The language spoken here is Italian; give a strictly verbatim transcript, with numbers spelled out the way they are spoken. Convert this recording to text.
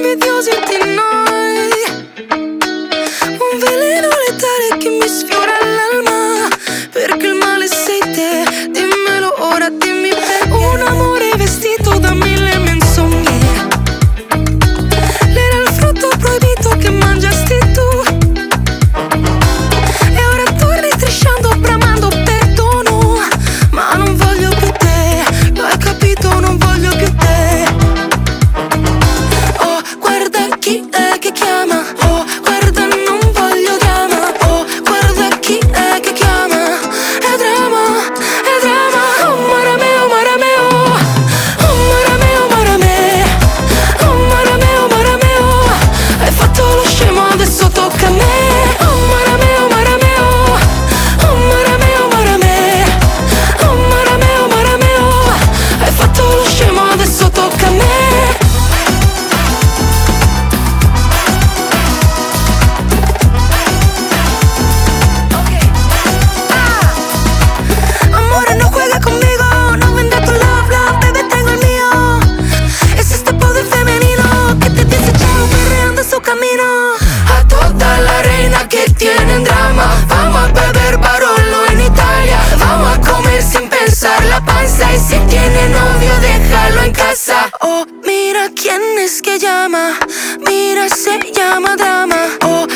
invidiosi di noi. Un veleno letale che mi sfiora l'alma, perché il male sei te, dimmelo ora, dimmi perché. Un amore vestito da mille menzogne, l'era il frutto proibito che mangiasti tu, e ora torni strisciando, bramando perdono, ma non voglio più te, lo hai capito, non voglio più te. Oh, guarda chi è che chiama, oh, guarda non voglio drama, oh, guarda chi è che chiama, è drama, è drama. Oh, mara meo, mara meo, oh, mara meo, mara me, oh, mara meo, mara meo, hai fatto lo scemo, adesso tocca a me. Oh, mara meo, mara meo, oh, mara meo, mara me, oh, mara meo, mara meo, hai fatto lo scemo, adesso tocca a me. Amore, no juega conmigo, no venda tu love, love, baby, tengo el mío. Es este poder femenino que te dice chao perreando su camino. A toda la reina que tienen drama, vamos a beber Barolo en Italia, vamos a comer sin pensar la panza, y si tiene novio déjalo en casa. Oh, mira quién es que llama, mira se llama drama. Oh,